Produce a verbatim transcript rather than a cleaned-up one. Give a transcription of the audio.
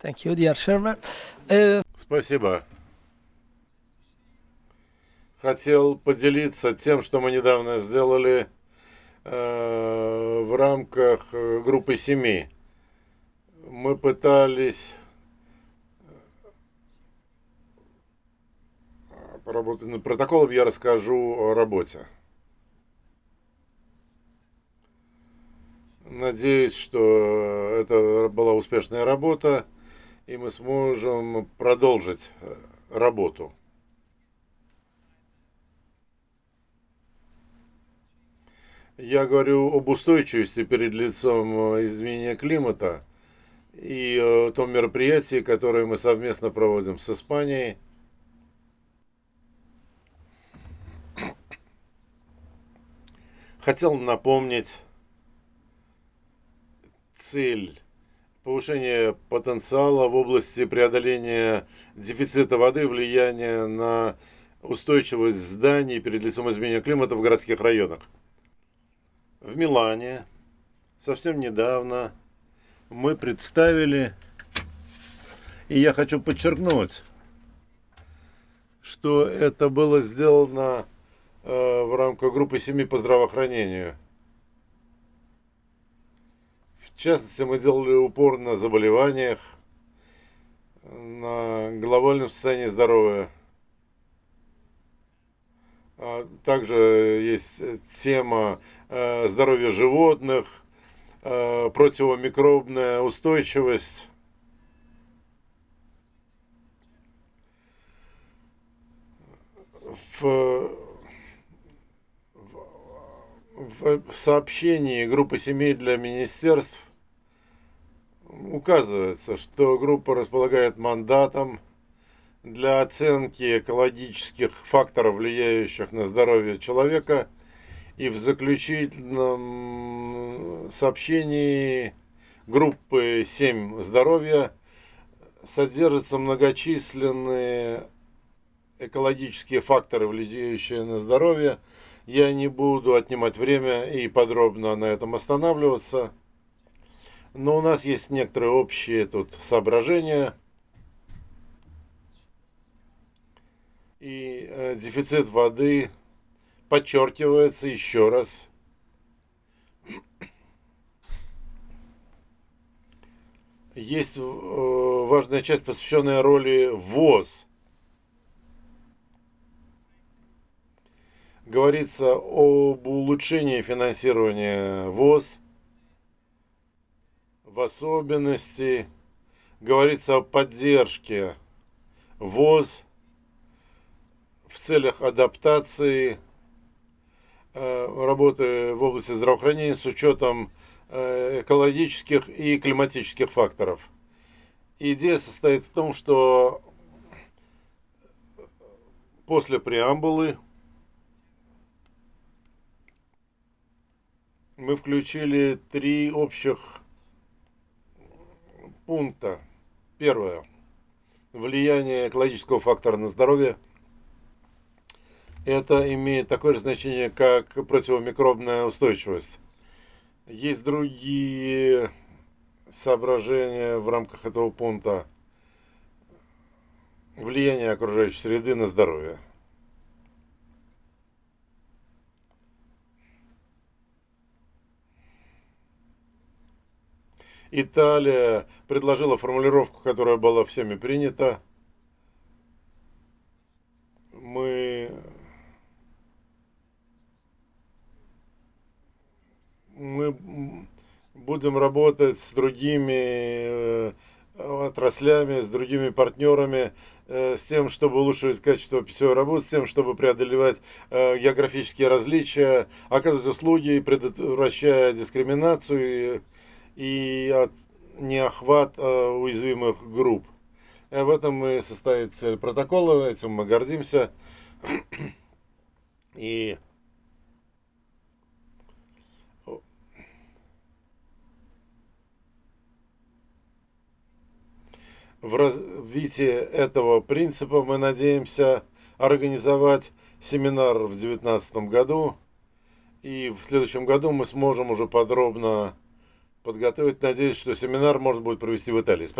Thank you, dear Chairman. Uh, Спасибо. Хотел поделиться тем, что мы недавно сделали э, в рамках э, группы семи. Мы пытались поработать над протоколом, я расскажу о работе. Надеюсь, что это была успешная работа, и мы сможем продолжить э, работу. Я говорю об устойчивости перед лицом э, изменения климата и о том мероприятии, которое мы совместно проводим с Испанией. Хотел напомнить цель повышения потенциала в области преодоления дефицита воды, влияния на устойчивость зданий перед лицом изменения климата в городских районах. В Милане совсем недавно мы представили, и я хочу подчеркнуть, что это было сделано э, в рамках группы семи по здравоохранению. В частности, мы делали упор на заболеваниях, на глобальном состоянии здоровья. Также есть тема э, здоровья животных, э, противомикробная устойчивость. В, в, в сообщении группы семей для министерств указывается, что группа располагает мандатом для оценки экологических факторов, влияющих на здоровье человека. И в заключительном сообщении группы семь здоровья содержатся многочисленные экологические факторы, влияющие на здоровье. Я не буду отнимать время и подробно на этом останавливаться. Но у нас есть некоторые общие тут соображения. И э, дефицит воды подчеркивается еще раз. Есть э, важная часть, посвященная роли ВОЗ. Говорится об улучшении финансирования ВОЗ, в особенности говорится о поддержке ВОЗ в целях адаптации э, работы в области здравоохранения с учетом э, экологических и климатических факторов. Идея состоит в том, что после преамбулы мы включили три общих пункта. Первое. Влияние экологического фактора на здоровье. Это имеет такое же значение, как противомикробная устойчивость. Есть другие соображения в рамках этого пункта. Влияние окружающей среды на здоровье. Италия предложила формулировку, которая была всеми принята. Мы, мы будем работать с другими э, отраслями, с другими партнерами, э, с тем, чтобы улучшить качество путевой работы, с тем, чтобы преодолевать э, географические различия, оказывать услуги, предотвращая дискриминацию и, и от, неохват э, уязвимых групп. И в этом и состоит цель протокола, этим мы гордимся. И в развитии этого принципа мы надеемся организовать семинар в две тысячи девятнадцатом году. И в следующем году мы сможем уже подробно подготовить. Надеюсь, что семинар можно будет провести в Италии.